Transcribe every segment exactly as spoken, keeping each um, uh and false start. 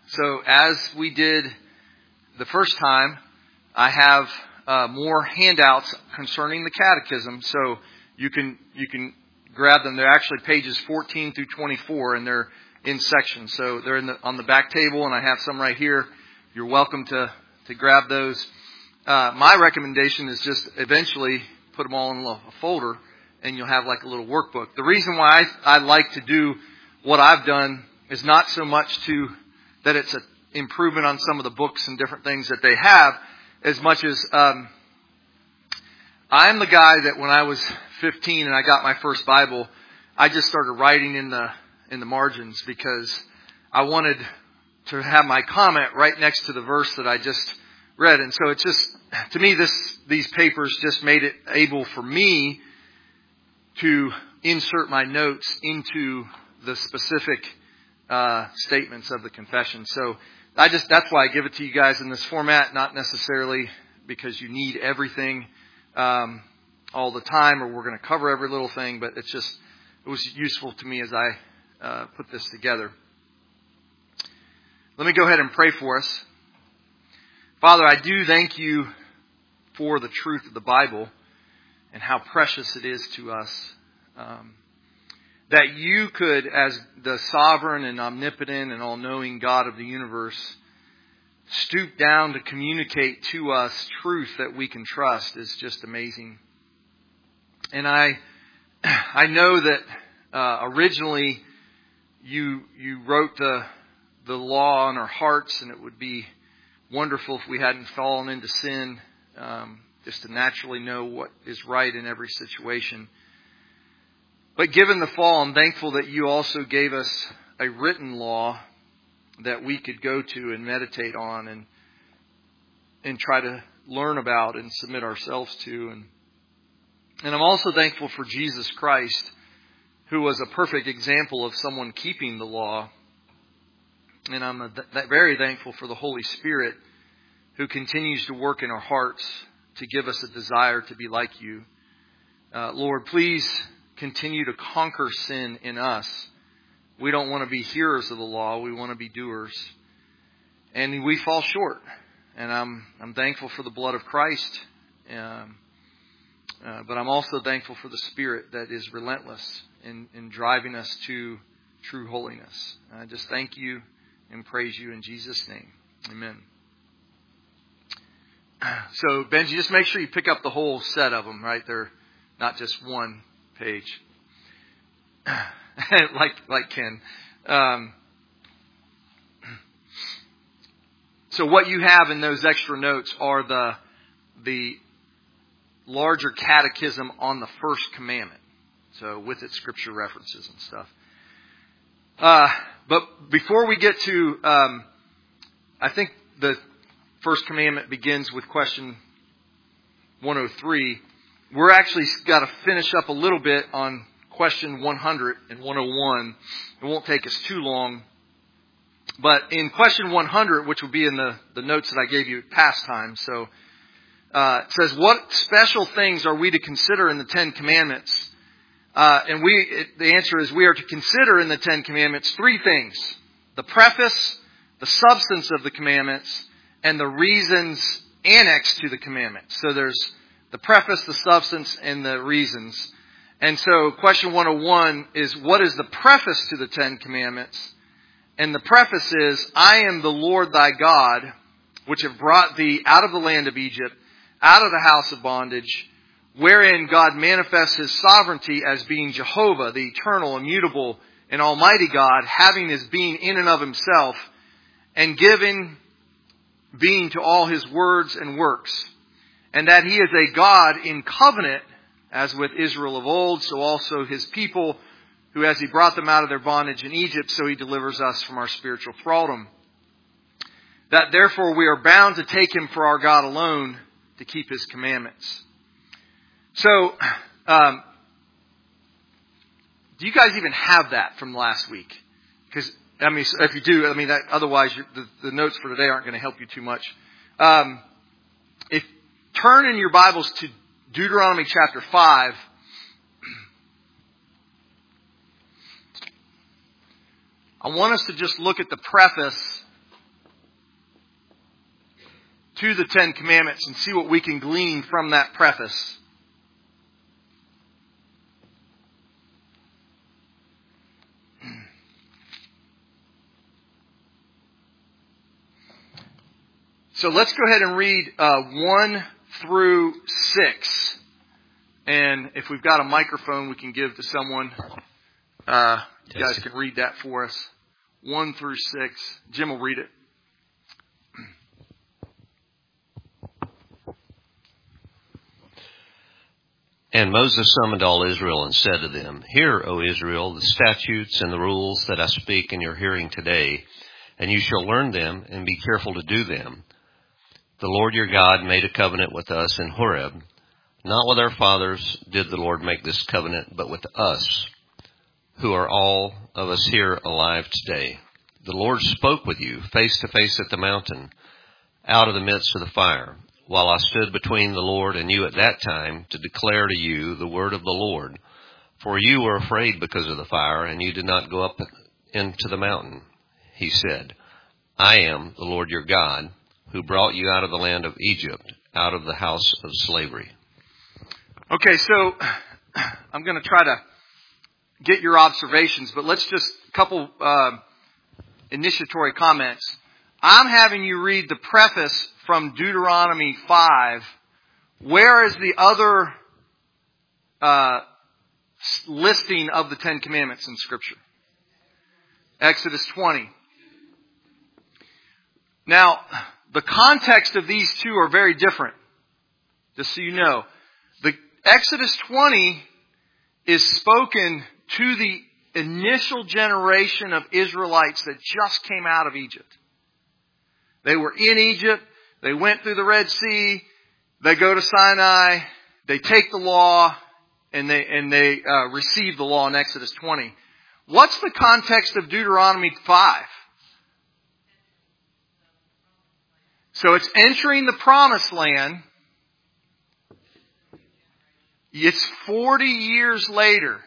So as we did the first time, I have uh, more handouts concerning the catechism. So you can you can grab them. They're actually pages fourteen through twenty-four, and they're in sections. So they're in the, on the back table, and I have some right here. You're welcome to, to grab those. Uh, my recommendation is just eventually put them all in a, a folder, and you'll have like a little workbook. The reason why I, I like to do what I've done is not so much to that it's an improvement on some of the books and different things that they have, as much as um, I'm the guy that when I was fifteen and I got my first Bible, I just started writing in the in the margins because I wanted to have my comment right next to the verse that I just read. And so it's just, to me, this these papers just made it able for me to insert my notes into the specific uh, statements of the confession. So I just that's why I give it to you guys in this format, not necessarily because you need everything um, all the time or we're going to cover every little thing, but it's just, it was useful to me as I uh, put this together. Let me go ahead and pray for us. Father, I do thank you for the truth of the Bible and how precious it is to us. Um, that you could, as the sovereign and omnipotent and all-knowing God of the universe, stoop down to communicate to us truth that we can trust is just amazing. And I, I know that uh, originally you you wrote the the law on our hearts, and it would be wonderful if we hadn't fallen into sin, um, just to naturally know what is right in every situation. But given the fall, I'm thankful that you also gave us a written law that we could go to and meditate on and and try to learn about and submit ourselves to. And and I'm also thankful for Jesus Christ, who was a perfect example of someone keeping the law. And I'm a th- very thankful for the Holy Spirit, who continues to work in our hearts to give us a desire to be like you. Uh, Lord, please continue to conquer sin in us. We don't want to be hearers of the law. We want to be doers. And we fall short. And I'm I'm thankful for the blood of Christ. Um, uh, but I'm also thankful for the Spirit that is relentless in, in driving us to true holiness. I just thank you and praise you in Jesus' name. Amen. So, Benji, just make sure you pick up the whole set of them, right? They're not just one page. like like Ken. Um, so what you have in those extra notes are the the larger catechism on the first commandment. So with its scripture references and stuff. Uh, but before we get to, um, I think the first commandment begins with question one oh three. We're actually got to finish up a little bit on question one hundred and one oh one. It won't take us too long. But in question one hundred, which will be in the, the notes that I gave you past time, so uh, it says, what special things are we to consider in the Ten Commandments? Uh, and we, it, the answer is we are to consider in the Ten Commandments three things: the preface, the substance of the commandments, and the reasons annexed to the commandments. So there's the preface, the substance, and the reasons. And so question one oh one is, what is the preface to the Ten Commandments? And the preface is, I am the Lord thy God, which have brought thee out of the land of Egypt, out of the house of bondage, wherein God manifests his sovereignty as being Jehovah, the eternal, immutable, and almighty God, having his being in and of himself, and giving being to all his words and works. And that he is a God in covenant, as with Israel of old, so also his people, who as he brought them out of their bondage in Egypt, so he delivers us from our spiritual thraldom. That therefore we are bound to take him for our God alone, to keep his commandments. So, um, do you guys even have that from last week? Because, I mean, if you do, I mean, that, otherwise the, the notes for today aren't going to help you too much. Um, if turn in your Bibles to Deuteronomy chapter five. I want us to just look at the preface to the Ten Commandments and see what we can glean from that preface. So let's go ahead and read uh, one through six. And if we've got a microphone we can give to someone, uh, you guys can read that for us. One through six. Jim will read it. And Moses summoned all Israel and said to them, Hear, O Israel, the statutes and the rules that I speak in your hearing today, and you shall learn them and be careful to do them. The Lord your God made a covenant with us in Horeb. Not with our fathers did the Lord make this covenant, but with us, who are all of us here alive today. The Lord spoke with you face to face at the mountain, out of the midst of the fire, while I stood between the Lord and you at that time to declare to you the word of the Lord. For you were afraid because of the fire, and you did not go up into the mountain. He said, I am the Lord your God, who brought you out of the land of Egypt, out of the house of slavery. Okay, so I'm going to try to get your observations, but let's just, a couple uh, initiatory comments. I'm having you read the preface from Deuteronomy five. Where is the other uh, listing of the Ten Commandments in Scripture? Exodus twenty. Now, the context of these two are very different, just so you know. The Exodus twenty is spoken to the initial generation of Israelites that just came out of Egypt. They were in Egypt. They went through the Red Sea. They go to Sinai. They take the law, and they and they uh, receive the law in Exodus twenty. What's the context of Deuteronomy five? So it's entering the promised land. It's forty years later.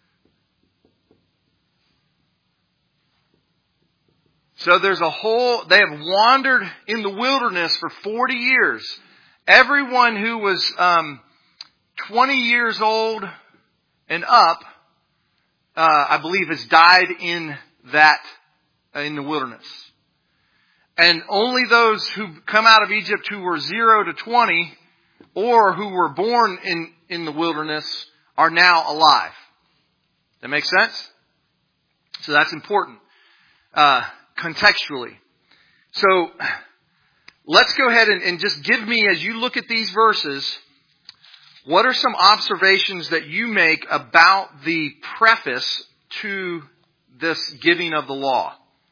So there's a whole, they have wandered in the wilderness for forty years. Everyone who was um, twenty years old and up, uh, I believe, has died in that, uh, in the wilderness. And only those who come out of Egypt who were zero to twenty or who were born in, in the wilderness are now alive. That makes sense? So that's important. Uh, contextually. So let's go ahead and, and just give me, as you look at these verses, what are some observations that you make about the preface to this giving of the law?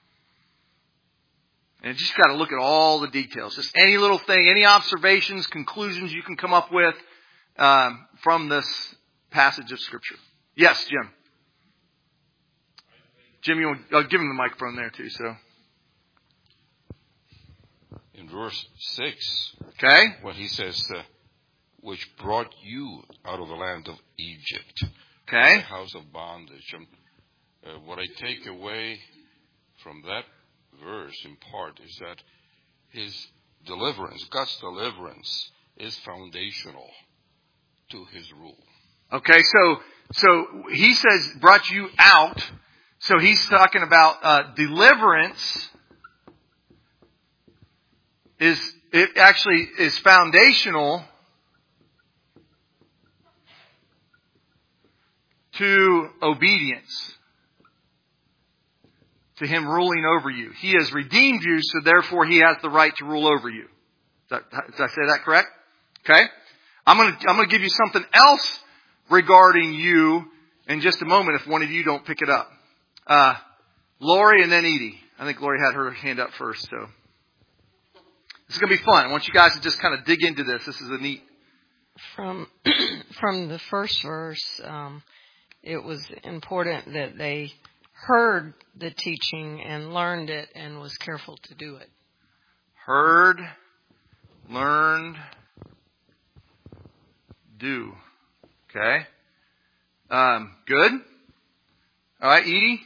And you just got to look at all the details. Just any little thing, any observations, conclusions you can come up with um, from this passage of Scripture. Yes, Jim. Jim, you want, I'll give him the microphone there too. So, in verse six, okay, when he says, uh, "Which brought you out of the land of Egypt, okay, the house of bondage." Um, uh, what I take away from that verse, in part, is that His deliverance, God's deliverance, is foundational to His rule. Okay, so so He says, "Brought you out." So he's talking about uh, deliverance is, it actually is foundational to obedience, to Him ruling over you. He has redeemed you, so therefore He has the right to rule over you. Did I, did I say that correct? Okay. I'm going to I'm going to give you something else regarding you in just a moment if one of you don't pick it up. Uh, Lori and then Edie. I think Lori had her hand up first, so this is going to be fun. I want you guys to just kind of dig into this. This is a neat. From from the first verse, um, it was important that they heard the teaching and learned it and was careful to do it. Heard, learned, do. Okay. Um, good. All right, Edie?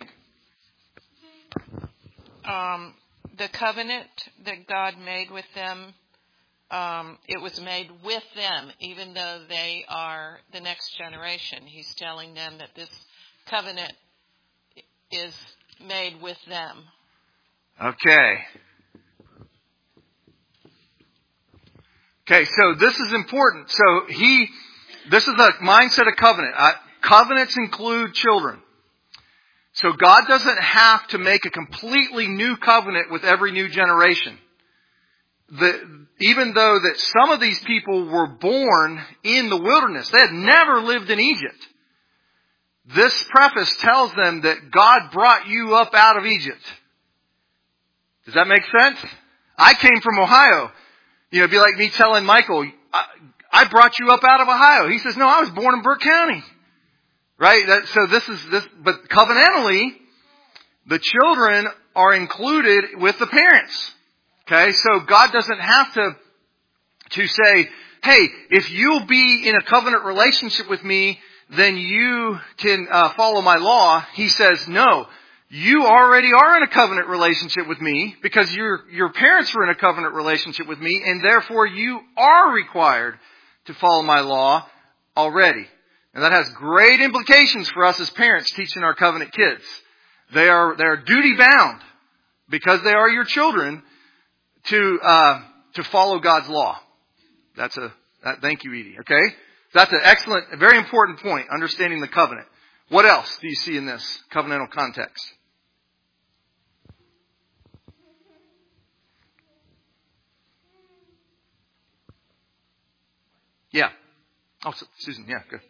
Um, the covenant that God made with them um, it was made with them, even though they are the next generation. He's telling them that this covenant is made with them. Okay. Okay, so this is important. So he, this is a mindset of covenant. Uh, covenants include children. So God doesn't have to make a completely new covenant with every new generation. The, even though that some of these people were born in the wilderness, they had never lived in Egypt. This preface tells them that God brought you up out of Egypt. Does that make sense? I came from Ohio. You know, it'd be like me telling Michael, I, I brought you up out of Ohio. He says, no, I was born in Burke County. Right? That, so this is this, but covenantally, the children are included with the parents. Okay? So God doesn't have to, to say, hey, if you'll be in a covenant relationship with me, then you can uh, follow my law. He says, no, you already are in a covenant relationship with me because your, your parents were in a covenant relationship with me, and therefore you are required to follow my law already. And that has great implications for us as parents teaching our covenant kids. They are, they are duty bound because they are your children to, uh, to follow God's law. That's a, that, thank you, Edie. Okay? That's an excellent, a very important point, understanding the covenant. What else do you see in this covenantal context? Yeah. Oh, Susan, yeah, good.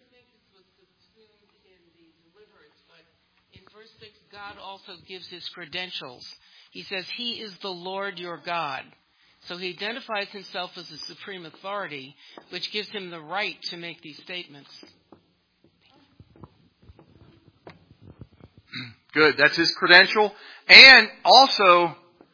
God also gives his credentials. He says he is the Lord your God. So he identifies himself as the supreme authority, which gives him the right to make these statements. Good. That's his credential. And also,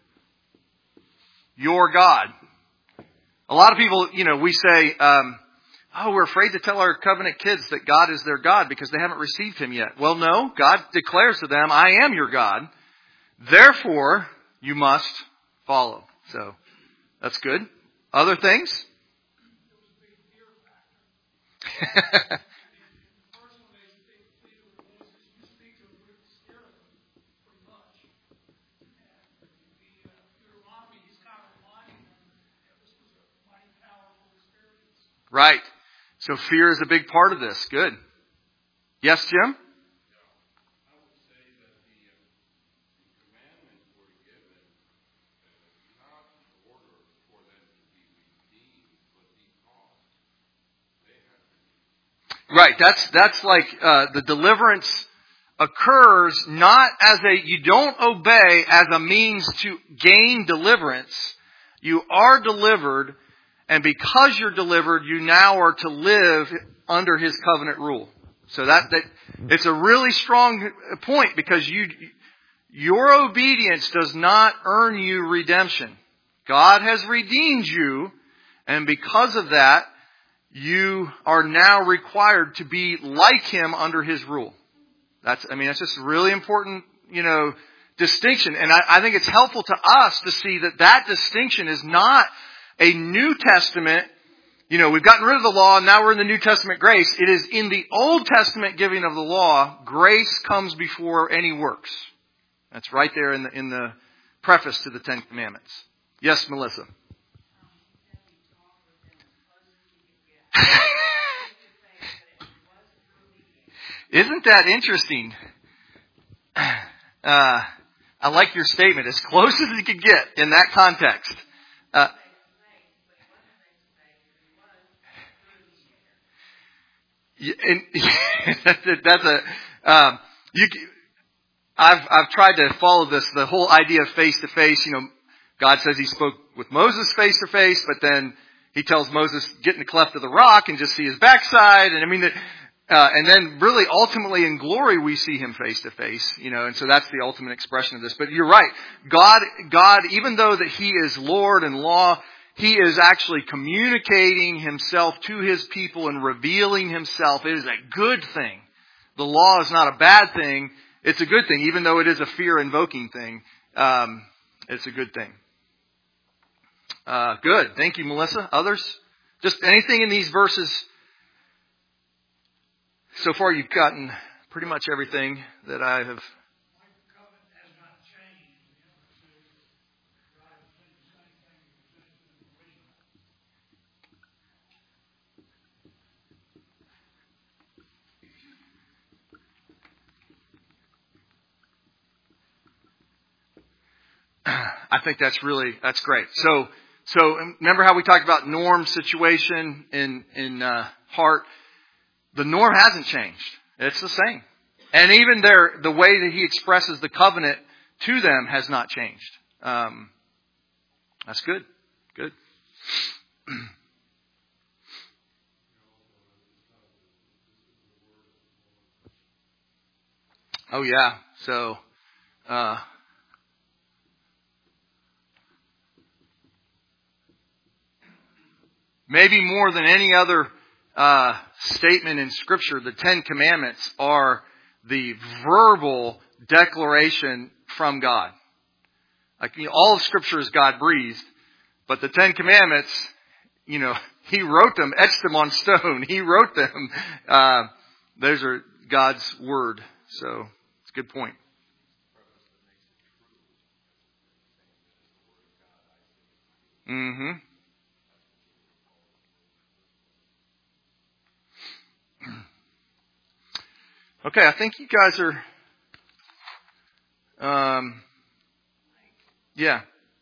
your God. A lot of people, you know, we say, um, oh, we're afraid to tell our covenant kids that God is their God because they haven't received him yet. Well, no. God declares to them, I am your God. Therefore, you must follow. So, that's good. Other things? Right. So fear is a big part of this. Good. Yes, Jim? Right. That's that's like uh, the deliverance occurs not as a, you don't obey as a means to gain deliverance. You are delivered, and because you're delivered, you now are to live under his covenant rule. So that that it's a really strong point because you your obedience does not earn you redemption. God has redeemed you, and because of that, you are now required to be like him under his rule. That's, I mean, that's just a really important, you know, distinction. And I, I think it's helpful to us to see that that distinction is not a New Testament, you know, we've gotten rid of the law, now we're in the New Testament grace. It is in the Old Testament giving of the law, grace comes before any works. That's right there in the, in the preface to the Ten Commandments. Yes, Melissa. Isn't that interesting? Uh, I like your statement. As close as you could get in that context. Uh, and, that's a, that's a um, you. I've I've tried to follow this. The whole idea of face to face. You know, God says He spoke with Moses face to face, but then He tells Moses, get in the cleft of the rock and just see his backside. And I mean, uh, and then really ultimately in glory we see him face to face, you know, and so that's the ultimate expression of this. But you're right. God, God, even though that he is Lord and law, he is actually communicating himself to his people and revealing himself. It is a good thing. The law is not a bad thing. It's a good thing, even though it is a fear-invoking thing. Um, it's a good thing. Uh, good. Thank you, Melissa. Others? Just anything in these verses? So far you've gotten pretty much everything that I have. I think that's really, that's great. So, so remember how we talked about norm, situation, in, in, uh, heart? The norm hasn't changed. It's the same. And even their, the way that he expresses the covenant to them has not changed. Um, that's good. Good. Oh yeah. So, uh, maybe more than any other uh, statement in Scripture, the Ten Commandments are the verbal declaration from God. Like, you know, all of Scripture is God breathed, but the Ten Commandments, you know, He wrote them, etched them on stone. He wrote them. Uh, those are God's word. So it's a good point. Mm-hmm. Okay, I think you guys are, um, yeah.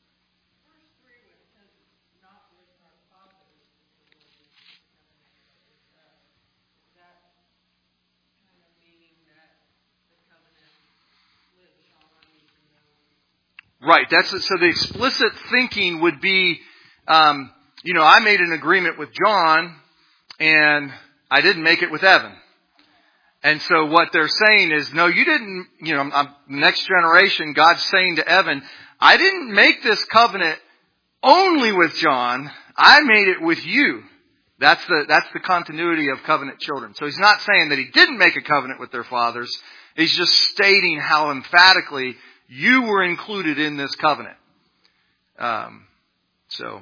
Right. That's so. The explicit thinking would be, um, you know, I made an agreement with John, and I didn't make it with Evan. And so what they're saying is, no, you didn't, you know, I'm, next generation, God's saying to Evan, I didn't make this covenant only with John. I made it with you. That's the, that's the continuity of covenant children. So he's not saying that he didn't make a covenant with their fathers. He's just stating how emphatically you were included in this covenant. Um, so.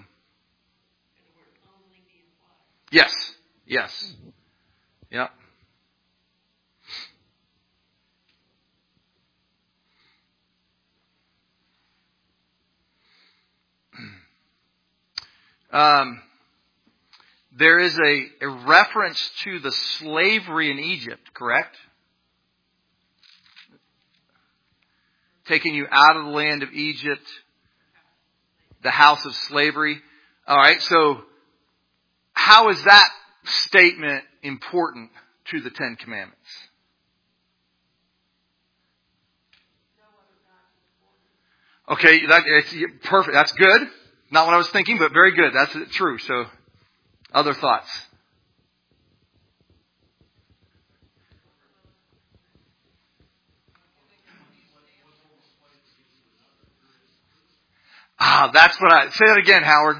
Yes. Yes. Yeah. Um, there is a, a reference to the slavery in Egypt, correct? Taking you out of the land of Egypt, the house of slavery. All right, so how is that statement important to the Ten Commandments? Okay, that, it's perfect. That's good. Not what I was thinking, but very good. That's true. So, other thoughts? Ah, that's what I... Say that again, Howard.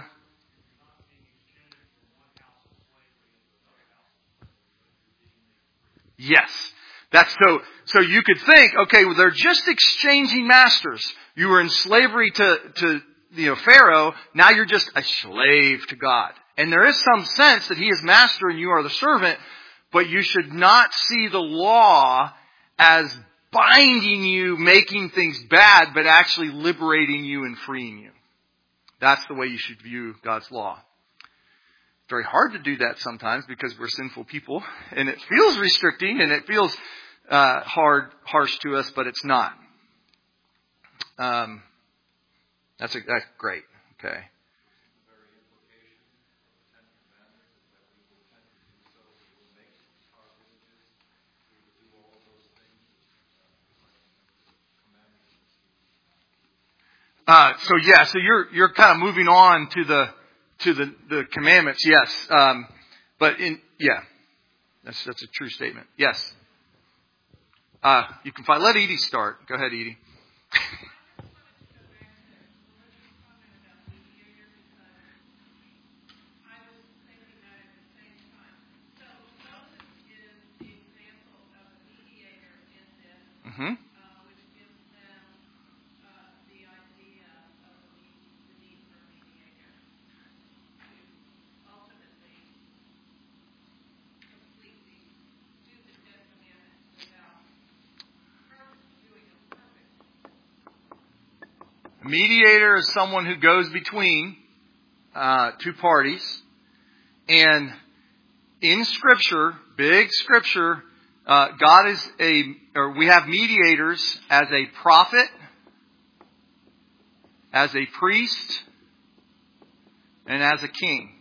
Yes. That's so, so you could think, okay, well, they're just exchanging masters. You were in slavery to, to, you know, Pharaoh. Now you're just a slave to God. And there is some sense that he is master and you are the servant, but you should not see the law as binding you, making things bad, but actually liberating you and freeing you. That's the way you should view God's law. Very hard to do that sometimes because we're sinful people, and it feels restricting and it feels uh, hard, harsh to us, but it's not. Um, that's a, that's great. Okay. Uh, so yeah, so you're you're kind of moving on to the to the, the commandments, yes. Um, but in yeah, that's that's a true statement. Yes. Uh, you can find. Let Edie start. Go ahead, Edie. Mm-hmm. A mediator is someone who goes between uh, two parties. And in Scripture, big Scripture, uh, God is a, or we have mediators as a prophet, as a priest, and as a king.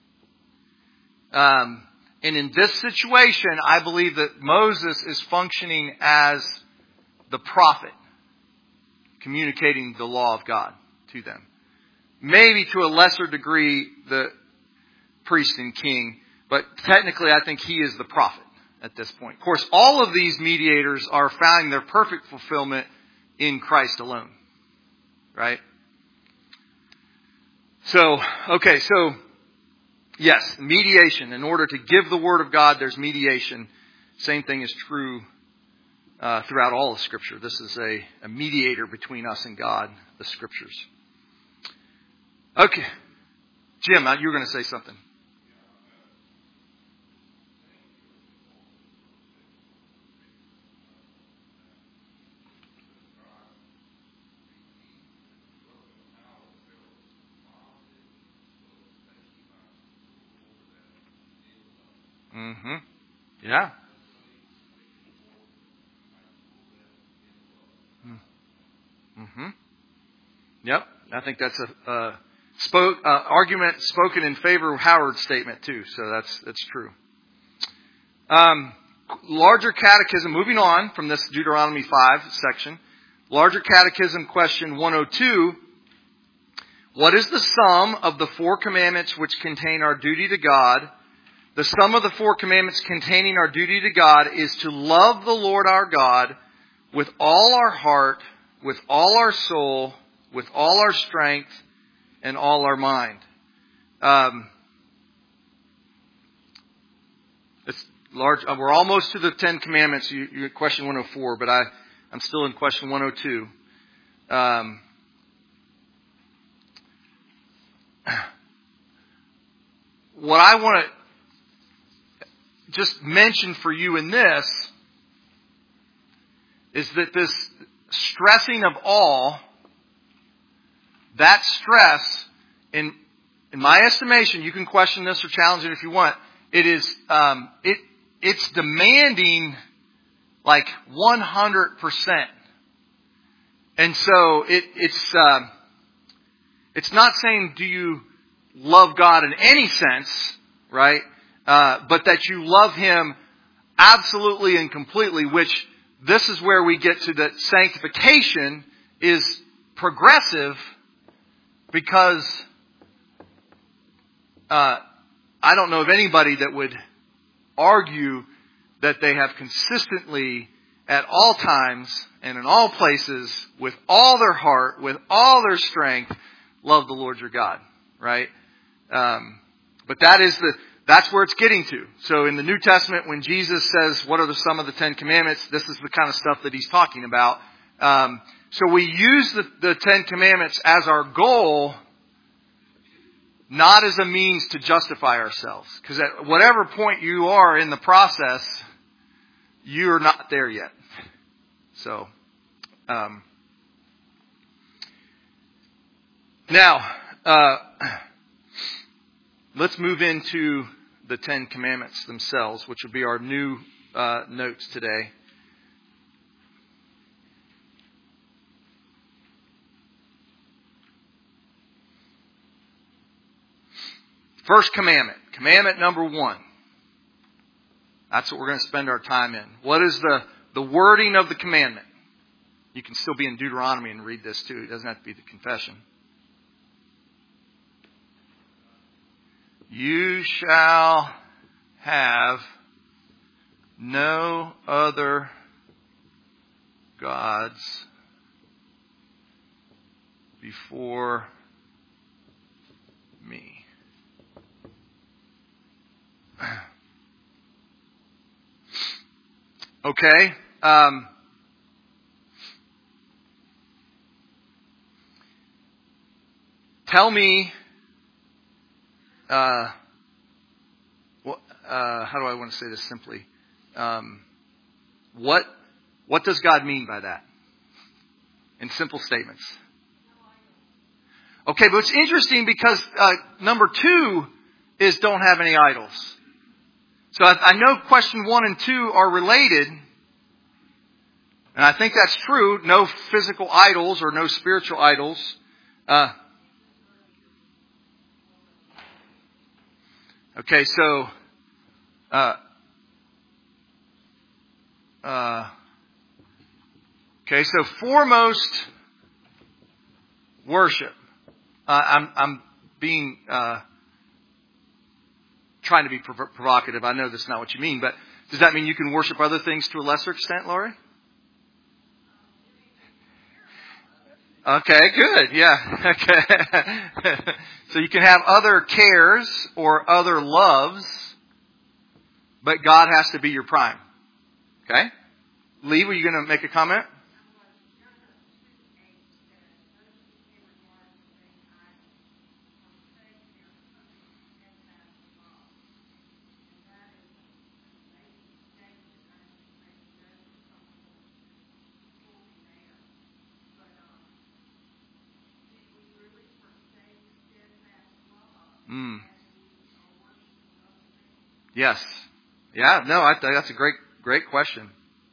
Um, and in this situation, I believe that Moses is functioning as the prophet, communicating the law of God to them. Maybe to a lesser degree, the priest and king, but technically I think he is the prophet at this point. Of course, all of these mediators are finding their perfect fulfillment in Christ alone. Right? So, okay, so, yes, mediation. In order to give the Word of God, there's mediation. Same thing is true uh, throughout all of Scripture. This is a, a mediator between us and God, the Scriptures. Okay. Jim, you were going to say something. Mm-hmm. Yeah. Mm-hmm. Yep. I think that's a uh, spoke uh, argument spoken in favor of Howard's statement too. So that's that's true. Um, larger catechism. Moving on from this Deuteronomy five section. Larger catechism question one oh two. What is the sum of the four commandments which contain our duty to God? The sum of the four commandments containing our duty to God is to love the Lord our God with all our heart, with all our soul, with all our strength, and all our mind. Um, it's large. Uh, we're almost to the Ten Commandments. You, you're at question one oh four, but I, I'm still in question one oh two. Um, what I want to just mention for you in this is that this stressing of all, that stress, in in my estimation, you can question this or challenge it if you want. It is um, it it's demanding like one hundred percent, and so it it's uh, it's not saying do you love God in any sense, right? Uh, but that you love Him absolutely and completely, which this is where we get to that sanctification is progressive because uh, I don't know of anybody that would argue that they have consistently at all times and in all places with all their heart, with all their strength, love the Lord your God, right? Um, but that is the That's where it's getting to. So in the New Testament, when Jesus says, what are the sum of the Ten Commandments? This is the kind of stuff that He's talking about. Um, so we use the, the Ten Commandments as our goal, not as a means to justify ourselves. Because at whatever point you are in the process, you're not there yet. So, um, now, uh, let's move into the Ten Commandments themselves, which will be our new uh, notes today. First commandment, commandment number one. That's what we're going to spend our time in. What is the, the wording of the commandment? You can still be in Deuteronomy and read this too. It doesn't have to be the confession. You shall have no other gods before me. Okay. Um, tell me, uh, what, uh, how do I want to say this simply? Um, what what does God mean by that? In simple statements. Okay, but it's interesting because uh, number two is don't have any idols. So I, I know question one and two are related. And I think that's true. No physical idols or no spiritual idols. Uh, okay, so... Uh, uh, okay, so foremost worship. Uh, I'm, I'm being... Uh, trying to be prov- provocative. I know that's not what you mean, but does that mean you can worship other things to a lesser extent, Laurie? Okay, good. Yeah. Okay. So you can have other cares or other loves, but God has to be your prime. Okay? Lee, were you going to make a comment? Mm. Yes. Yeah, no, I think that's a great, great question.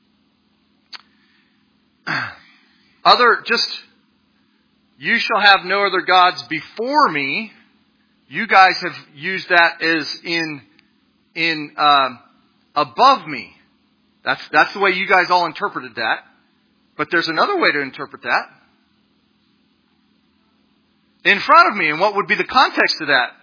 Other, just, you shall have no other gods before me. You guys have used that as in, in, um, above me. That's, that's the way you guys all interpreted that. But there's another way to interpret that. In front of me. And what would be the context of that?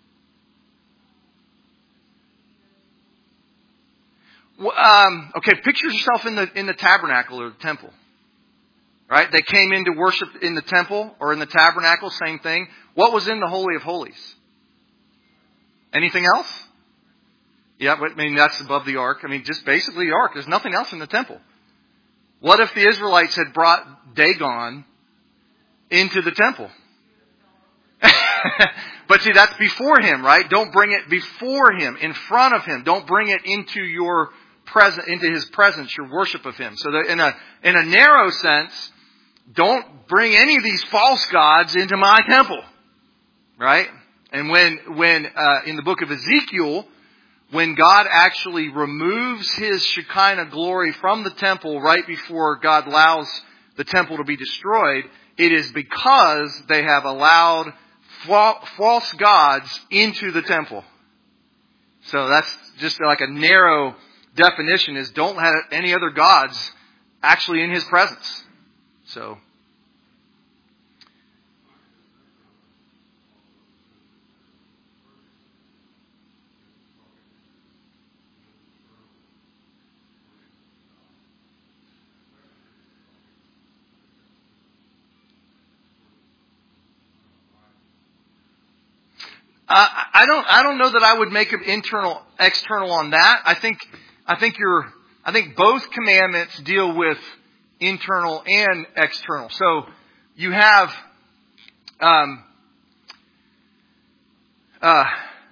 Um, okay, picture yourself in the in the tabernacle or the temple. Right? They came in to worship in the temple or in the tabernacle, same thing. What was in the Holy of Holies? Anything else? Yeah, but I mean, that's above the ark. I mean, just basically the ark. There's nothing else in the temple. What if the Israelites had brought Dagon into the temple? But see, that's before him, right? Don't bring it before him, in front of him. Don't bring it into your presence, into his presence, your worship of him. So that in a in a narrow sense, don't bring any of these false gods into my temple, right? And when when uh, in the book of Ezekiel, when God actually removes his Shekinah glory from the temple right before God allows the temple to be destroyed, it is because they have allowed false gods into the temple. So that's just like a narrow definition, is don't have any other gods actually in his presence. So Uh, I don't. I don't know that I would make it internal, external on that. I think. I think you're. I think both commandments deal with internal and external. So you have. Um, uh,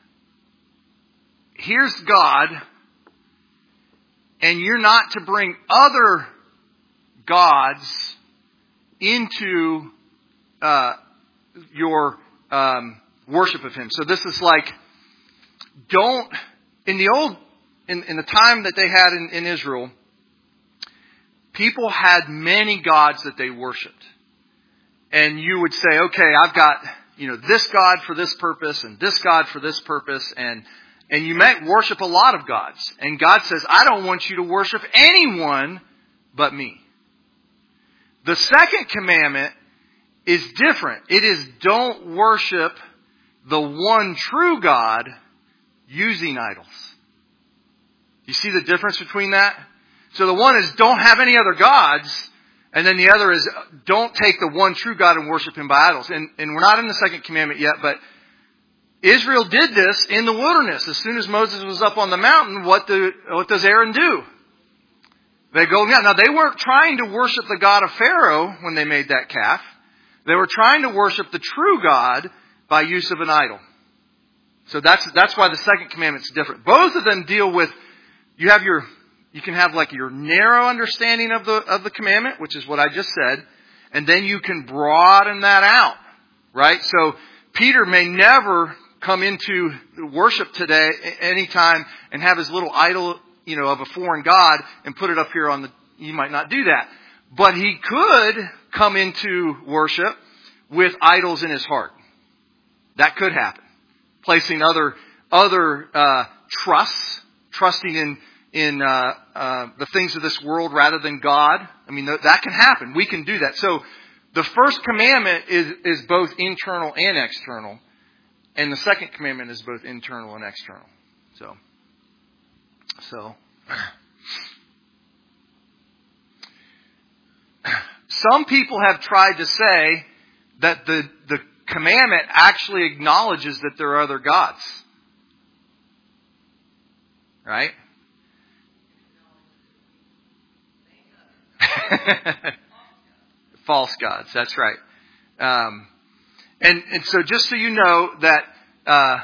here's God, and you're not to bring other gods into uh, your. Um, worship of him. So this is like, don't, in the old, in, in the time that they had in, in Israel, people had many gods that they worshipped. And you would say, okay, I've got, you know, this God for this purpose and this God for this purpose. And, and you might worship a lot of gods. And God says, I don't want you to worship anyone but me. The second commandment is different. It is don't worship the one true God using idols. You see the difference between that? So the one is don't have any other gods, and then the other is don't take the one true God and worship him by idols. And, and we're not in the second commandment yet, but Israel did this in the wilderness. As soon as Moses was up on the mountain, what, do, what does Aaron do? They go, yeah. Now they weren't trying to worship the God of Pharaoh when they made that calf. They were trying to worship the true God by use of an idol. So that's that's why the second commandment is different. Both of them deal with, you have your, you can have like your narrow understanding of the of the commandment, which is what I just said, and then you can broaden that out. right? So Peter may never come into worship today anytime and have his little idol, you know, of a foreign god and put it up here on the, he might not do that. But he could come into worship with idols in his heart. That could happen. Placing other, other, uh, trusts, trusting in, in, uh, uh, the things of this world rather than God. I mean, th- that can happen. We can do that. So the first commandment is, is both internal and external. And the second commandment is both internal and external. So, so. Some people have tried to say that the, the commandment actually acknowledges that there are other gods. Right? False gods, that's right. Um, and, and so just so you know that uh,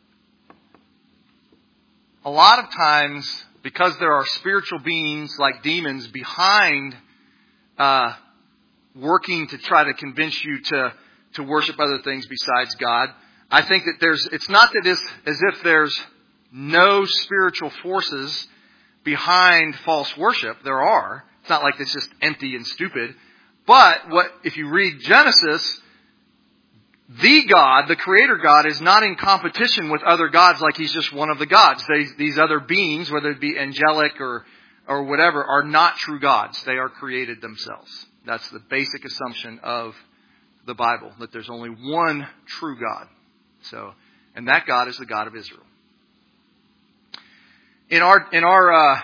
a lot of times, because there are spiritual beings like demons behind uh, working to try to convince you to, to worship other things besides God, I think that there's, it's not that it's as if there's no spiritual forces behind false worship. There are. It's not like it's just empty and stupid. But what if you read Genesis, the God, the Creator God, is not in competition with other gods like He's just one of the gods. They, these other beings, whether it be angelic or, or whatever, are not true gods. They are created themselves. That's the basic assumption of the Bible, that there's only one true God. So, and that God is the God of Israel. In our in our uh,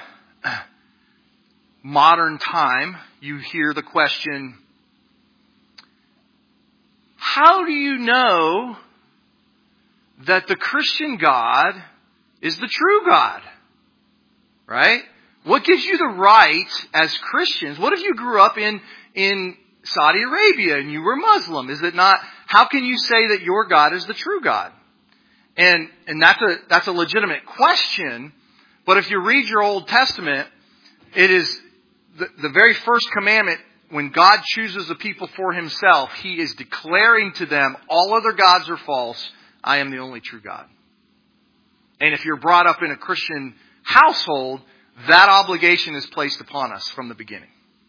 modern time, you hear the question, how do you know that the Christian God is the true God? Right? What gives you the right as Christians? What if you grew up in, in Saudi Arabia and you were Muslim? Is it not, how can you say that your God is the true God? And, and that's a, that's a legitimate question. But if you read your Old Testament, it is the, the very first commandment. When God chooses a people for Himself, He is declaring to them, all other gods are false. I am the only true God. And if you're brought up in a Christian household, that obligation is placed upon us from the beginning.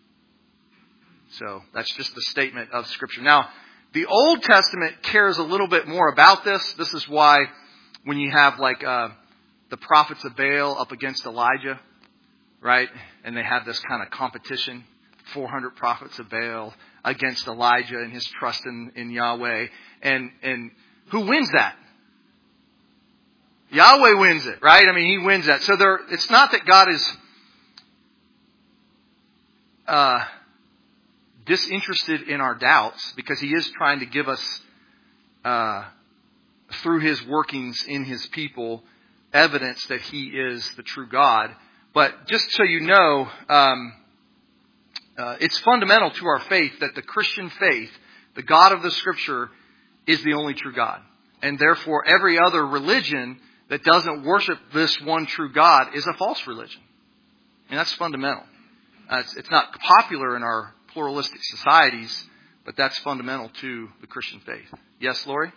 So that's just the statement of Scripture. Now, the Old Testament cares a little bit more about this. This is why when you have like uh, the prophets of Baal up against Elijah, right? And they have this kind of competition. four hundred prophets of Baal against Elijah and his trust in, in Yahweh. And, and who wins that? Yahweh wins it, right? I mean, He wins that. So there, it's not that God is uh, disinterested in our doubts, because He is trying to give us, uh, through His workings in His people, evidence that He is the true God. But just so you know, um, Uh, it's fundamental to our faith that the Christian faith, the God of the Scripture, is the only true God. And therefore, every other religion that doesn't worship this one true God is a false religion. And that's fundamental. Uh, it's, it's not popular in our pluralistic societies, but that's fundamental to the Christian faith. Yes, Lori?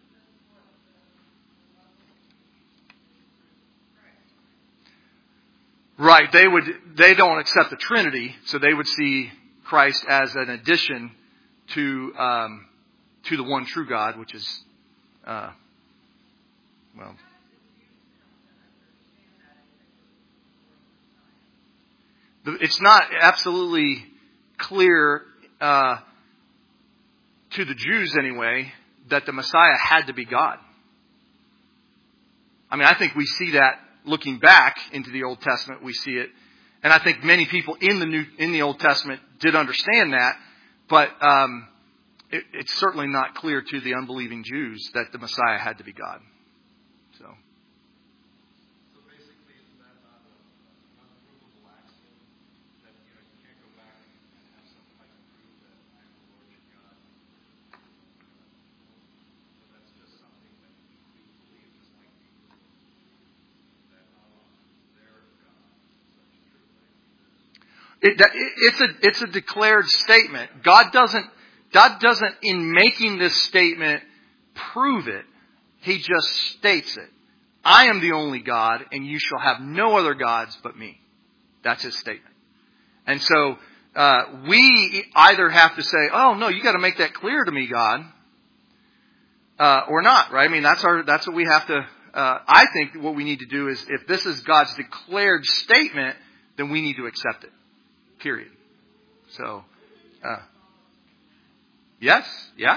Right, they would. They don't accept the Trinity, so they would see Christ as an addition to um, to the one true God, which is, uh, well, it's not absolutely clear uh, to the Jews anyway that the Messiah had to be God. I mean, I think we see that. Looking back into the Old Testament, we see it. And I think many people in the New, in the Old Testament did understand that. But um, it, it's certainly not clear to the unbelieving Jews that the Messiah had to be God. So, so basically, isn't that not an unprovable axiom that, you know, you can't go back and have some type of proof that I'm the Lord your God? So that's just something that we do believe, just like people. It, it's a it's a declared statement. God doesn't God doesn't, in making this statement, prove it. He just states it. I am the only God, and you shall have no other gods but me. That's his statement. And so, uh, we either have to say, oh, no, you got to make that clear to me, God, uh, or not, right? I mean, that's our, that's what we have to, uh, I think what we need to do is, if this is God's declared statement, then we need to accept it. Period. So, uh, yes, yeah.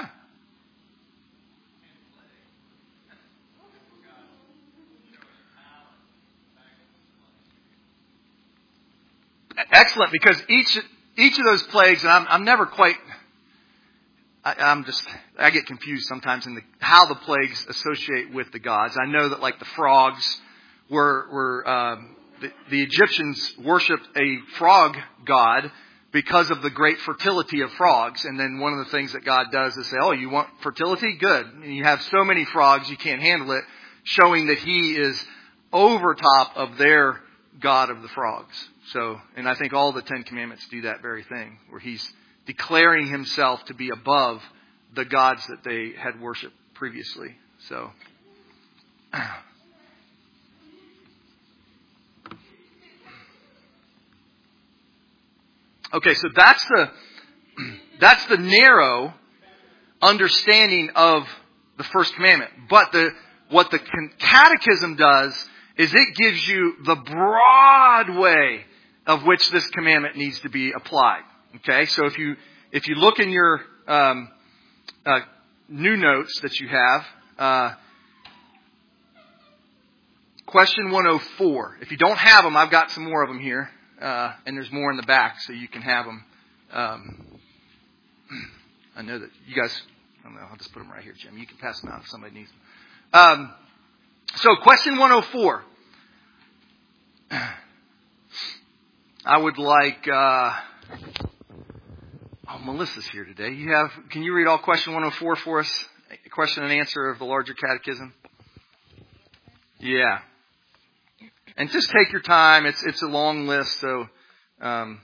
Excellent, because each each of those plagues, and I'm, I'm never quite, I, I'm just, I get confused sometimes in the how the plagues associate with the gods. I know that like the frogs were, were um, the, the Egyptians worshipped a frog god because of the great fertility of frogs. And then one of the things that God does is say, oh, you want fertility? Good. And you have so many frogs, you can't handle it, showing that he is over top of their God of the frogs. So, and I think all the Ten Commandments do that very thing, where he's declaring himself to be above the gods that they had worshipped previously. So, okay, so that's the that's the narrow understanding of the first commandment. But the what the Catechism does is it gives you the broad way of which this commandment needs to be applied. Okay, so if you if you look in your um, uh, new notes that you have, uh, question one oh four. If you don't have them, I've got some more of them here, uh, and there's more in the back, so you can have them. Um, I know that you guys. I don't know. I'll just put them right here, Jim. You can pass them out if somebody needs them. Um, so, question one oh four. I would like, uh, oh, Melissa's here today. You have, can you read all question one oh four for us? Question and answer of the larger catechism? Yeah. And just take your time. It's, it's a long list, so, um.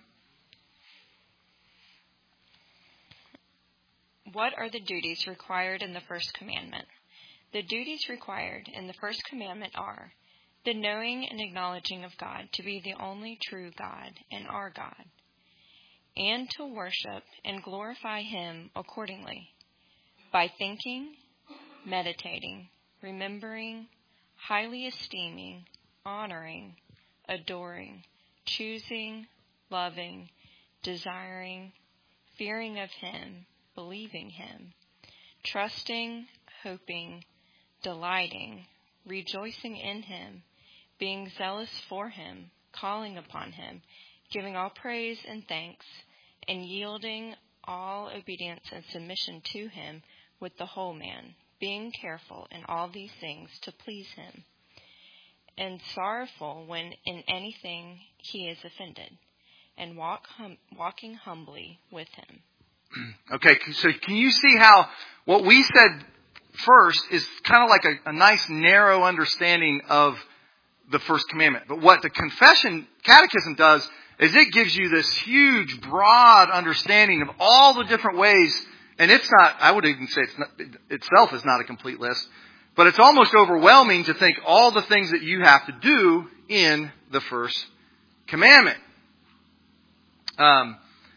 What are the duties required in the first commandment? The duties required in the first commandment are the knowing and acknowledging of God to be the only true God and our God, and to worship and glorify Him accordingly by thinking, meditating, remembering, highly esteeming, honoring, adoring, choosing, loving, desiring, fearing of Him, believing Him, trusting, hoping, delighting, rejoicing in Him, being zealous for Him, calling upon Him, giving all praise and thanks, and yielding all obedience and submission to Him with the whole man, being careful in all these things to please Him, and sorrowful when in anything He is offended, and walk hum- walking humbly with Him. Okay, so can you see how what we said first is kind of like a, a nice narrow understanding of the first commandment. But what the confession catechism does is it gives you this huge, broad understanding of all the different ways. And it's not, I would even say it's not, it itself is not a complete list, but it's almost overwhelming to think all the things that you have to do in the first commandment. Um,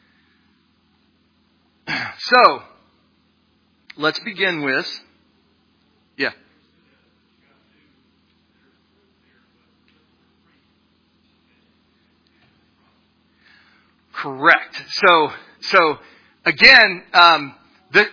so, let's begin with, yeah. Correct. So, so again, um, the,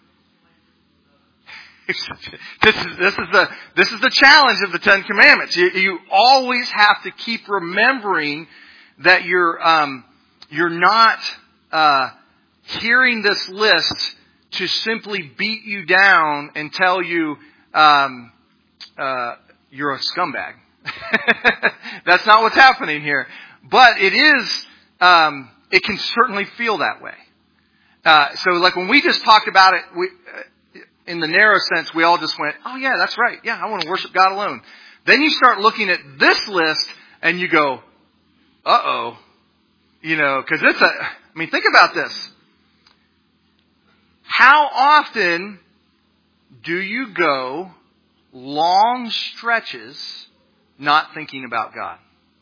this is this is the this is the challenge of the Ten Commandments. You, you always have to keep remembering that you're um, you're not uh, hearing this list to simply beat you down and tell you um, uh, you're a scumbag. That's not what's happening here. But it is. Um, it can certainly feel that way. Uh, so, like when we just talked about it, we, uh, in the narrow sense, we all just went, "Oh yeah, that's right. Yeah, I want to worship God alone." Then you start looking at this list and you go, "Uh oh," you know, because it's a. I mean, think about this. How often do you go long stretches not thinking about God?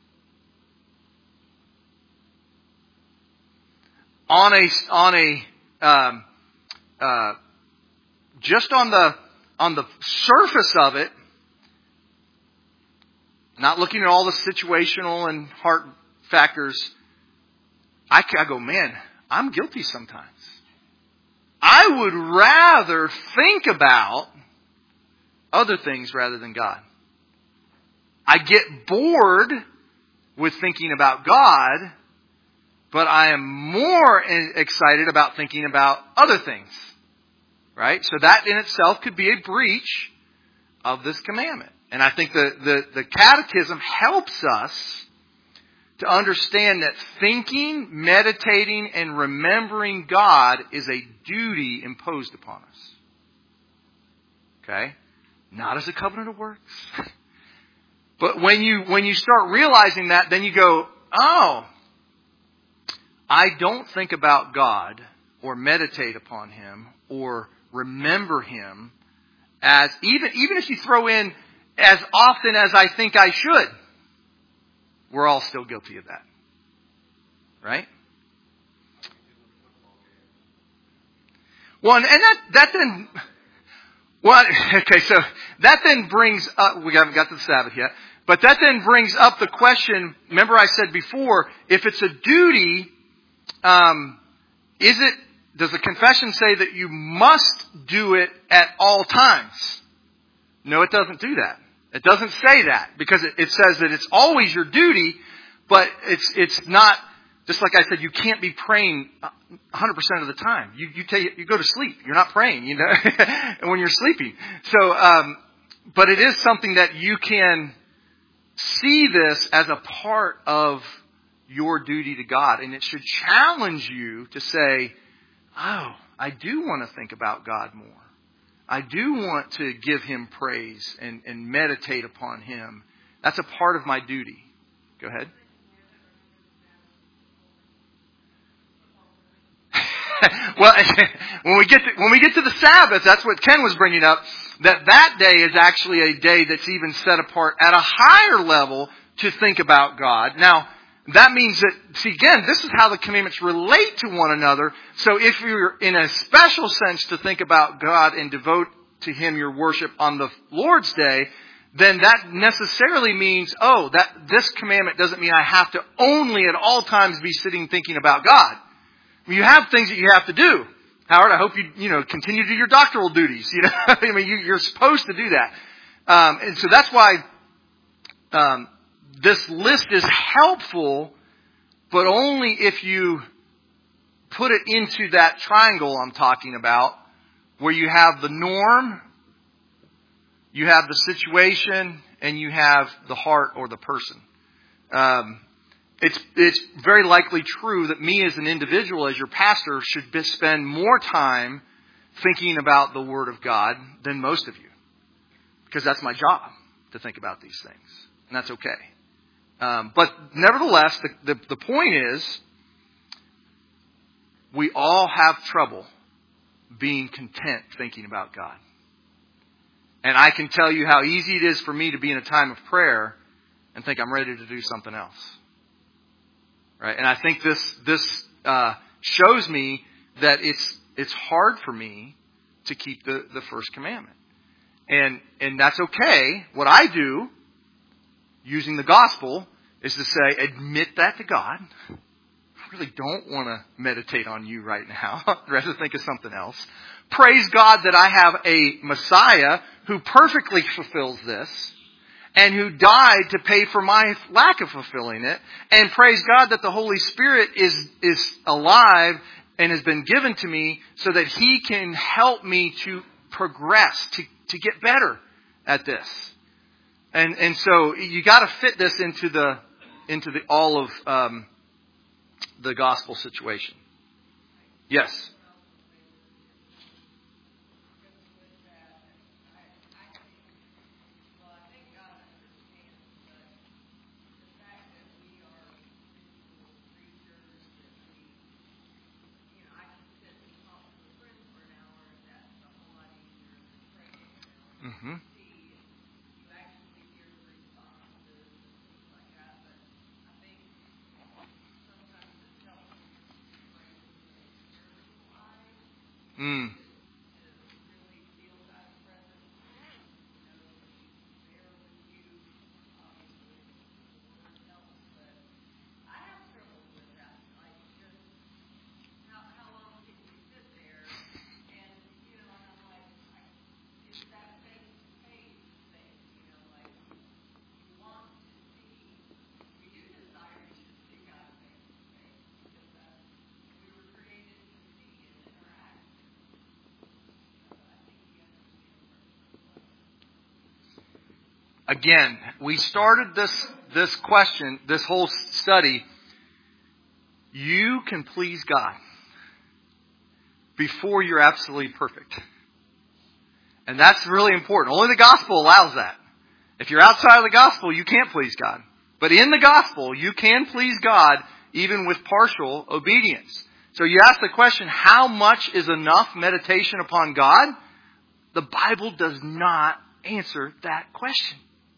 On a, on a, um, uh, just on the, on the surface of it, not looking at all the situational and heart factors, I, I go, man, I'm guilty sometimes. I would rather think about other things rather than God. I get bored with thinking about God, but I am more excited about thinking about other things. Right? So that in itself could be a breach of this commandment. And I think the, the, the Catechism helps us to understand that thinking, meditating, and remembering God is a duty imposed upon us. Okay? Not as a covenant of works. But when you when you start realizing that, then you go, oh, I don't think about God or meditate upon Him or remember Him as, even, even if you throw in as often as I think I should, we're all still guilty of that. Right? Well, and that, that then, well, okay, so that then brings up, we haven't got to the Sabbath yet, but that then brings up the question, remember I said before, if it's a duty, um, is it, does the confession say that you must do it at all times? No, it doesn't do that. It doesn't say that, because it, it says that it's always your duty, but it's it's not, just like I said, you can't be praying one hundred percent of the time. You you take you go to sleep. You're not praying, you know, when you're sleeping. So, um, but it is something that you can see this as a part of your duty to God, and it should challenge you to say, oh, I do want to think about God more. I do want to give Him praise and, and meditate upon Him. That's a part of my duty. Go ahead. Well, when we get to, when we get to the Sabbath, that's what Ken was bringing up, that that day is actually a day that's even set apart at a higher level to think about God. Now, that means that, see, again, this is how the commandments relate to one another. So if you're in a special sense to think about God and devote to Him your worship on the Lord's Day, then that necessarily means, oh, that this commandment doesn't mean I have to only at all times be sitting thinking about God. You have things that you have to do. Howard, I hope you, you know, continue to do your doctoral duties. You know, I mean, you, you're supposed to do that. Um, and so that's why, um, this list is helpful, but only if you put it into that triangle I'm talking about, where you have the norm, you have the situation, and you have the heart or the person. Um, it's it's very likely true that me as an individual, as your pastor, should be, spend more time thinking about the Word of God than most of you. Because that's my job, to think about these things. And that's okay. Um, but nevertheless, the, the, the point is, we all have trouble being content thinking about God. And I can tell you how easy it is for me to be in a time of prayer and think I'm ready to do something else. Right? And I think this this uh, shows me that it's it's hard for me to keep the, the first commandment. And and that's okay. What I do, using the gospel, is to say, admit that to God. I really don't want to meditate on you right now. I'd rather think of something else. Praise God that I have a Messiah who perfectly fulfills this and who died to pay for my lack of fulfilling it. And praise God that the Holy Spirit is, is alive and has been given to me so that He can help me to progress, to, to get better at this. And and so you got to fit this into the into the all of um, the gospel situation. Yes. Mm-hmm. Mm. Again, we started this this question, this whole study. You can please God before you're absolutely perfect. And that's really important. Only the gospel allows that. If you're outside of the gospel, you can't please God. But in the gospel, you can please God even with partial obedience. So you ask the question, how much is enough meditation upon God? The Bible does not answer that question.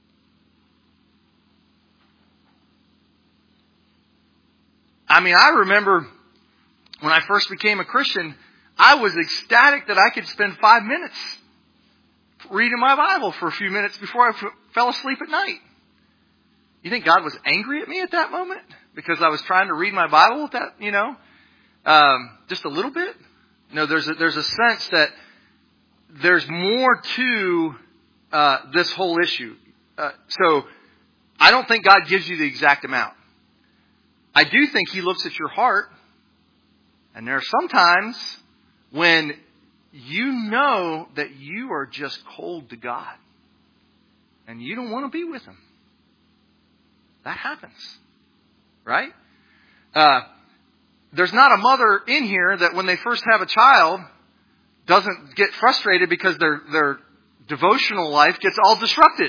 I mean, I remember when I first became a Christian, I was ecstatic that I could spend five minutes reading my Bible for a few minutes before I f- fell asleep at night. You think God was angry at me at that moment because I was trying to read my Bible? That you know, um, just a little bit. No, there's a, there's a sense that there's more to uh, this whole issue. Uh, so I don't think God gives you the exact amount. I do think He looks at your heart, and there are some times when you know that you are just cold to God, and you don't want to be with Him. That happens, right? Uh, there's not a mother in here that when they first have a child doesn't get frustrated because their their devotional life gets all disrupted.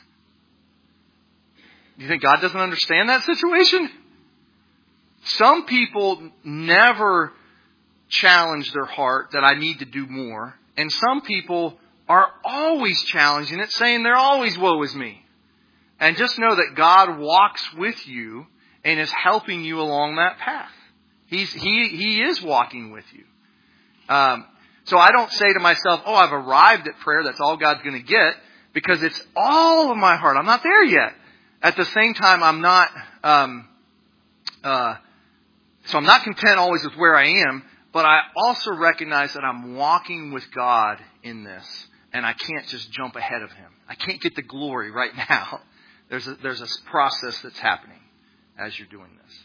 Do you think God doesn't understand that situation? Some people never challenge their heart that I need to do more. And some people are always challenging it, saying they're always woe is me. And just know that God walks with you and is helping you along that path. He's, he, he is walking with you. Um, so I don't say to myself, oh, I've arrived at prayer. That's all God's going to get. Because it's all of my heart. I'm not there yet. At the same time, I'm not... Um, uh, So I'm not content always with where I am, but I also recognize that I'm walking with God in this, and I can't just jump ahead of Him. I can't get the glory right now. There's a, there's a process that's happening as you're doing this.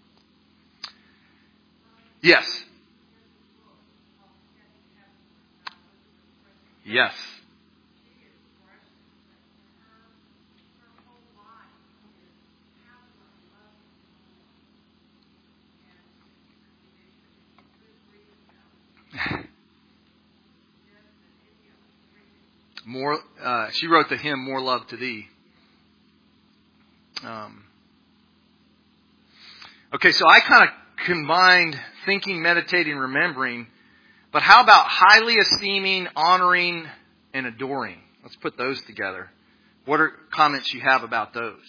Yes. Yes. More, uh, she wrote the hymn, More Love to Thee. Um, okay, so I kind of combined thinking, meditating, remembering. But how about highly esteeming, honoring, and adoring? Let's put those together. What are comments you have about those?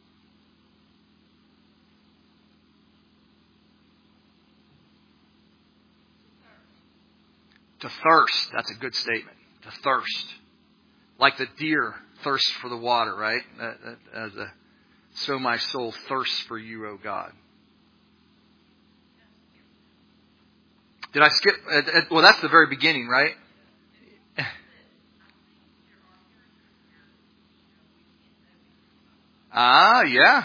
To thirst. That's a good statement. To thirst. Like the deer thirsts for the water, right? As a, so my soul thirsts for you, O God. Did I skip? Well, that's the very beginning, right? Ah, yeah.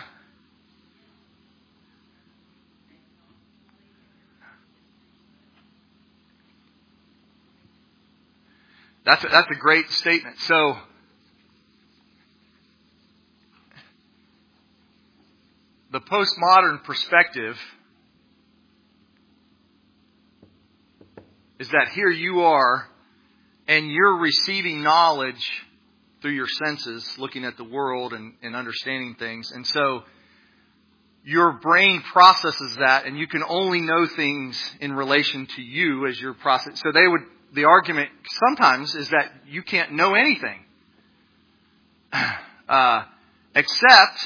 That's a, that's a great statement. So, the postmodern perspective is that here you are, and you're receiving knowledge through your senses, looking at the world and, and understanding things. And so, your brain processes that, and you can only know things in relation to you as your process. So they would, the argument sometimes is that you can't know anything. uh, except,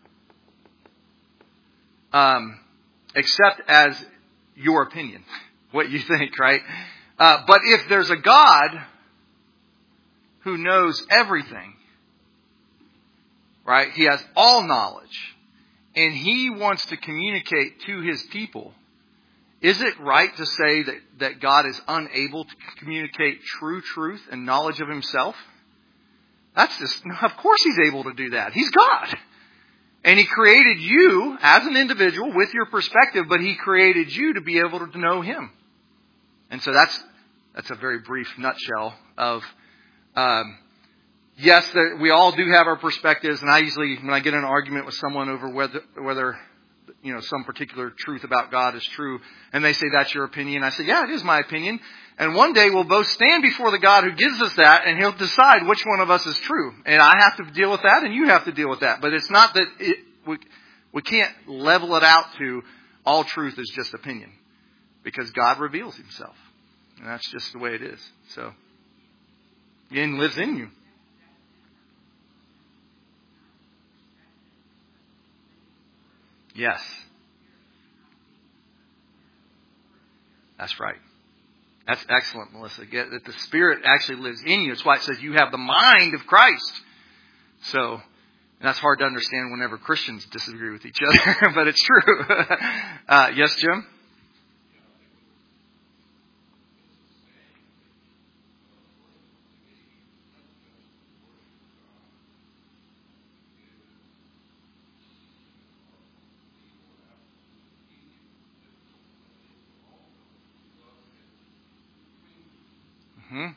um, except as your opinion, what you think, right? Uh, but if there's a God who knows everything, right? He has all knowledge, and He wants to communicate to His people. Is it right to say that, that God is unable to communicate true truth and knowledge of Himself? That's just, of course He's able to do that. He's God. And He created you as an individual with your perspective, but He created you to be able to know Him. And so that's that's a very brief nutshell of, um, yes, that we all do have our perspectives. And I usually, when I get in an argument with someone over whether whether you know some particular truth about God is true, and they say that's your opinion, I say, yeah, it is my opinion. And one day we'll both stand before the God who gives us that, and He'll decide which one of us is true. And I have to deal with that, and you have to deal with that. But it's not that it, we we can't level it out to all truth is just opinion, because God reveals Himself, and that's just the way it is. So, and lives in you. Yes, that's right. That's excellent, Melissa. Get that the Spirit actually lives in you. That's why it says you have the mind of Christ. So, and that's hard to understand whenever Christians disagree with each other, but it's true. uh, yes, Jim? Hmm?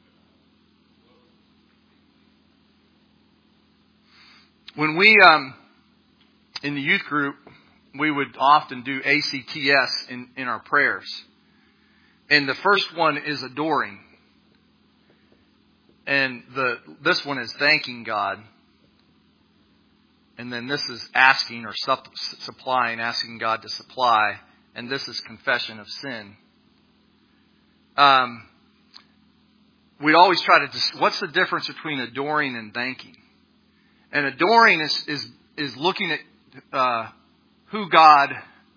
When we, um, in the youth group, we would often do A C T S in, in our prayers. And the first one is adoring. And the this one is thanking God. And then this is asking or supp- supplying, asking God to supply. And this is confession of sin. Um... We always try to, dis- what's the difference between adoring and thanking? And adoring is is, is looking at uh, who God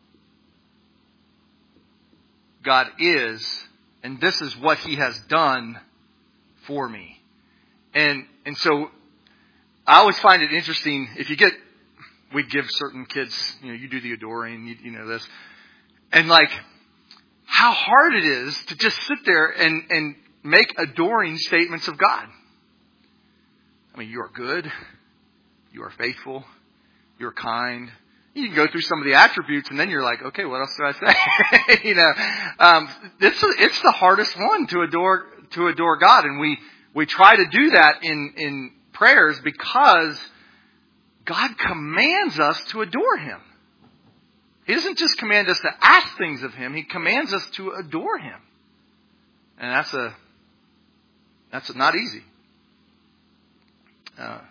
God is, and this is what He has done for me. And and so I always find it interesting if you get, we give certain kids, you know, you do the adoring, you, you know this, and like how hard it is to just sit there and and make adoring statements of God. I mean, you are good. You are faithful. You're kind. You can go through some of the attributes, and then you're like, okay, what else do I say? you know, um, it's it's the hardest one to adore to adore God, and we we try to do that in in prayers because God commands us to adore Him. He doesn't just command us to ask things of Him; He commands us to adore Him, and that's a That's not easy. Uh,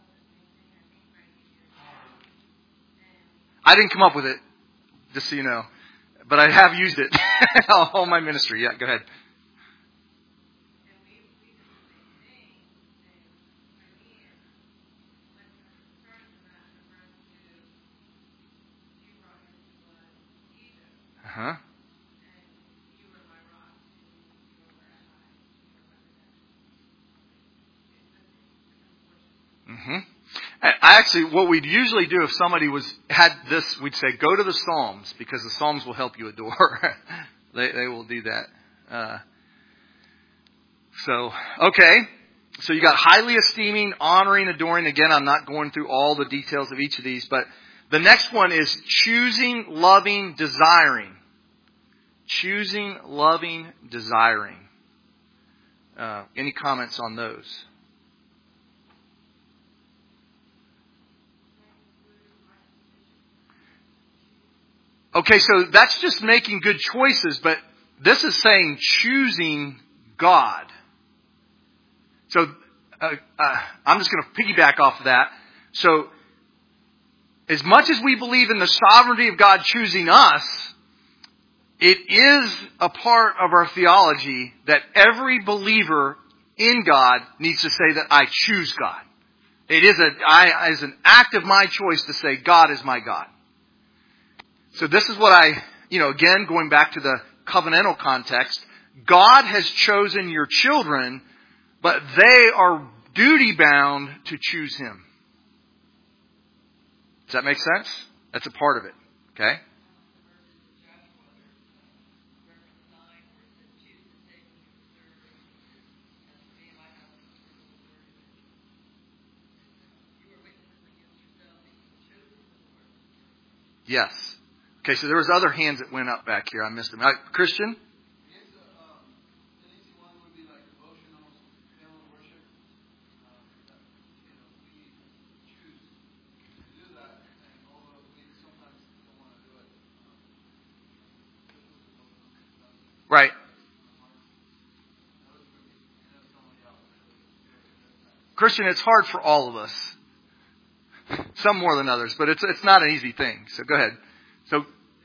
I didn't come up with it, just so you know. But I have used it all my ministry. Yeah, go ahead. Uh-huh. Mm-hmm. I actually, what we'd usually do if somebody was had this, we'd say, go to the Psalms, because the Psalms will help you adore. they they will do that. Uh, so, okay. So you got highly esteeming, honoring, adoring. Again, I'm not going through all the details of each of these, but the next one is choosing, loving, desiring. Choosing, loving, desiring. Uh, any comments on those? Okay, so that's just making good choices, but this is saying choosing God. So uh, uh, I'm just going to piggyback off of that. So as much as we believe in the sovereignty of God choosing us, it is a part of our theology that every believer in God needs to say that I choose God. It is a, I, as an act of my choice to say, God is my God. So this is what I, you know, again, going back to the covenantal context, God has chosen your children, but they are duty bound to choose Him. Does that make sense? That's a part of it. Okay? Yes. Okay, so there was other hands that went up back here. I missed them. Uh, Christian? Right. Christian, it's hard for all of us. Some more than others, but it's it's not an easy thing. So go ahead. So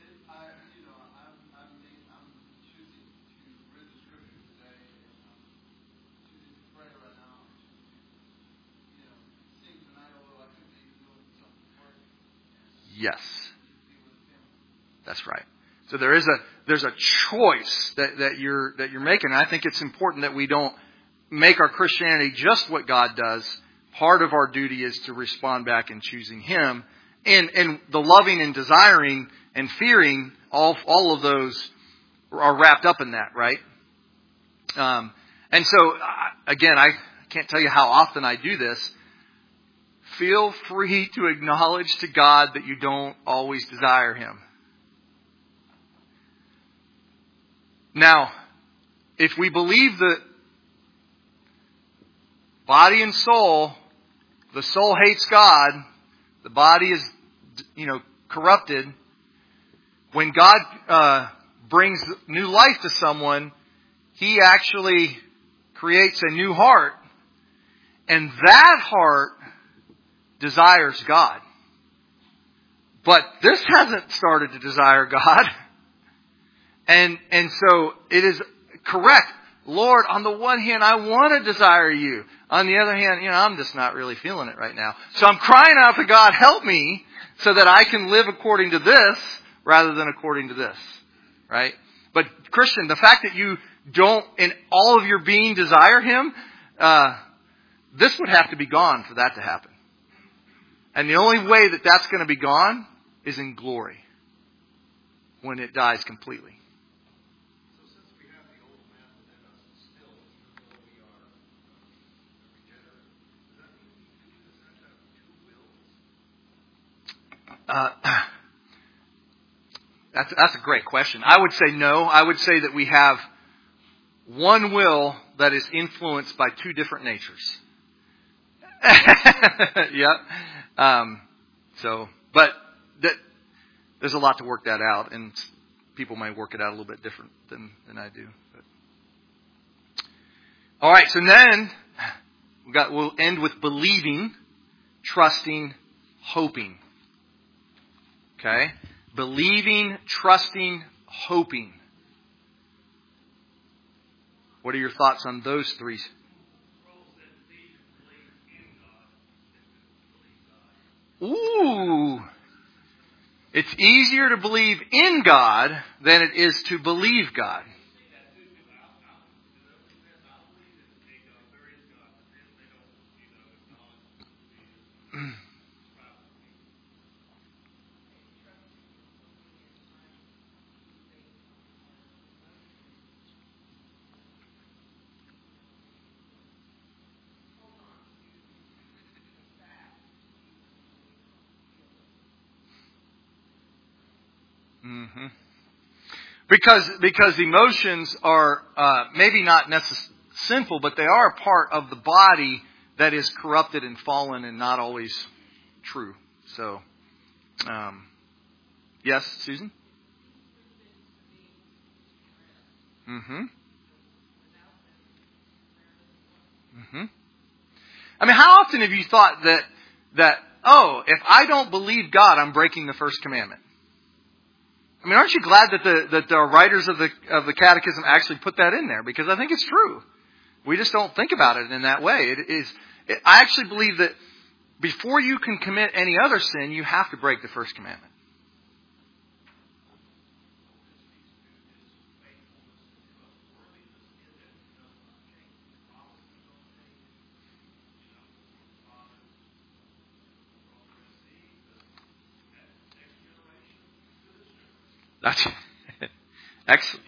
yes. That's right. So there is a there's a choice that, that you're that you're making. And I think it's important that we don't make our Christianity just what God does. Part of our duty is to respond back in choosing Him. And and the loving and desiring and fearing, all all of those are wrapped up in that, right? Um, and so, again, I can't tell you how often I do this. Feel free to acknowledge to God that you don't always desire Him. Now, if we believe that body and soul, the soul hates God, the body is, you know, corrupted. When God uh, brings new life to someone, He actually creates a new heart. And that heart desires God. But this hasn't started to desire God. And and so it is correct. Lord, on the one hand, I want to desire You. On the other hand, you know, I'm just not really feeling it right now. So I'm crying out to God, help me so that I can live according to this rather than according to this. Right? But Christian, the fact that you don't in all of your being desire Him, uh, this would have to be gone for that to happen. And the only way that that's going to be gone is in glory. When it dies completely. Uh, that's that's a great question. I would say no. I would say that we have one will that is influenced by two different natures. Yep. Um, so, but that, there's a lot to work that out, and people may work it out a little bit different than than I do. But. All right. So then we got. We'll end with believing, trusting, hoping. Okay? Believing, trusting, hoping. What are your thoughts on those three? Ooh. It's easier to believe in God than it is to believe God. Mm-hmm. Because because emotions are uh, maybe not necessarily sinful, but they are a part of the body that is corrupted and fallen and not always true. So, um, yes, Susan? Mm-hmm. Mm-hmm. I mean, how often have you thought that that oh, if I don't believe God, I'm breaking the first commandment? I mean, aren't you glad that the that the writers of the of the Catechism actually put that in there? Because I think it's true. We just don't think about it in that way. It is. It, I actually believe that before you can commit any other sin, you have to break the first commandment. That's excellent.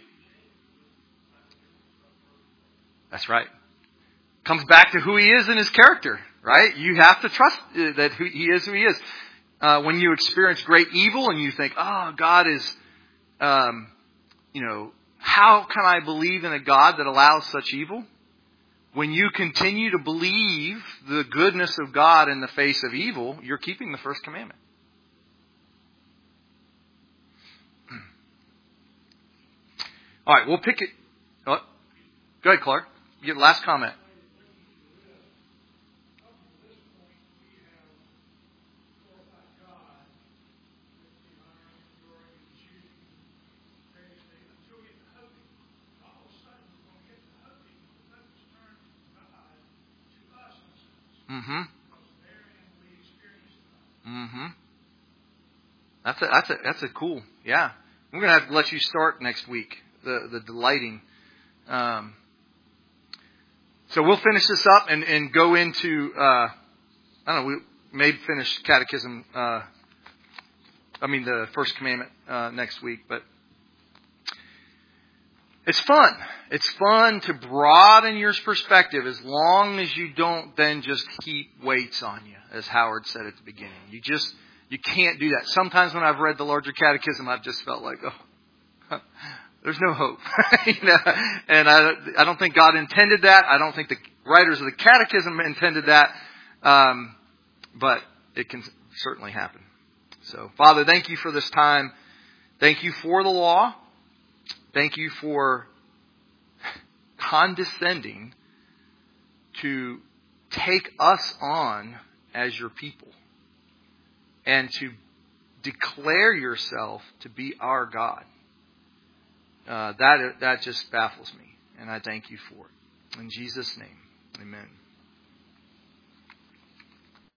That's right. Comes back to who he is in his character, right? You have to trust that who he is who he is. Uh, when you experience great evil and you think, oh, God is, um, you know, how can I believe in a God that allows such evil? When you continue to believe the goodness of God in the face of evil, you're keeping the first commandment. All right, we'll pick it. Oh, go ahead, Clark. You get the last comment. Mm-hmm. Mm-hmm. That's a that's a that's a cool. Yeah. We're gonna have to let you start next week. The the delighting. Um, so we'll finish this up and, and go into uh, I don't know, we may finish catechism uh, I mean the first commandment uh, next week, but it's fun. It's fun to broaden your perspective as long as you don't then just heap weights on you, as Howard said at the beginning. You just, you can't do that. Sometimes when I've read the larger catechism, I've just felt like, oh, there's no hope. you know? And I, I don't think God intended that. I don't think the writers of the catechism intended that. Um, but it can certainly happen. So, Father, thank you for this time. Thank you for the law. Thank you for condescending to take us on as your people and to declare yourself to be our God. Uh, that that just baffles me, and I thank you for it. In Jesus' name, amen.